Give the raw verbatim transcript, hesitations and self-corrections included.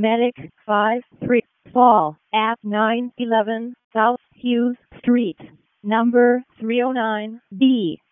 Medic five three Fall at nine eleven South Hughes Street, number three oh nine B.